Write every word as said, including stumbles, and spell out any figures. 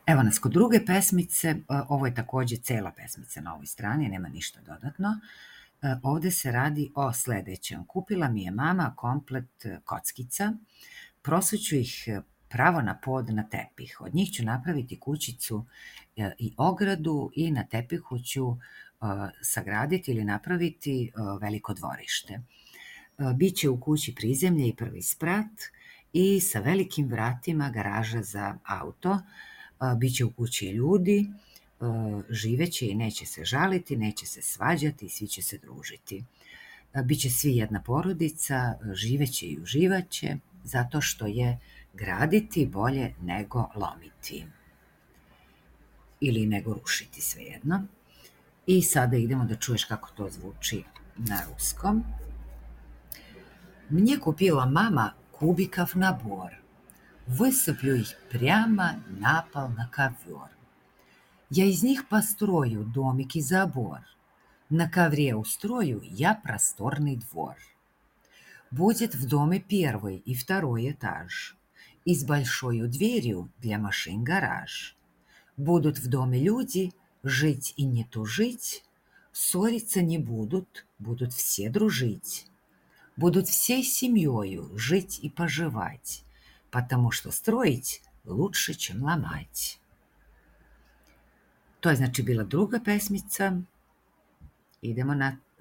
Evo nas kod druge pesmice, ovo je takođe cela pesmica na ovoj strani, nema ništa dodatno. Ovde se radi o sledećem. Kupila mi je mama komplet kockica, prosuću ih pravo na pod na tepih. Od njih ću napraviti kućicu i ogradu i na tepihu ću sagraditi ili napraviti veliko dvorište. Biće u kući prizemlje i prvi sprat i sa velikim vratima garaža za auto. Biće u kući ljudi, živeće i neće se žaliti, neće se svađati i svi će se družiti. Biće svi jedna porodica, živeće i uživaće, zato što je graditi bolje nego lomiti. Ili nego rušiti, svejedno. I sada idemo da čuješ kako to zvuči na ruskom. Мне купила мама кубиков набор. Высыплю их прямо на пол на ковер. Я из них построю домик и забор. На ковре устрою я просторный двор. Будет в доме первый и второй этаж. И с большой дверью для машин гараж. Будут в доме люди жить и не тужить. Ссориться не будут, будут все дружить. Будут всей семьёю жить и поживать, потому что строить лучше, чем ломать. To je znači bila druga pesmica. Idemo na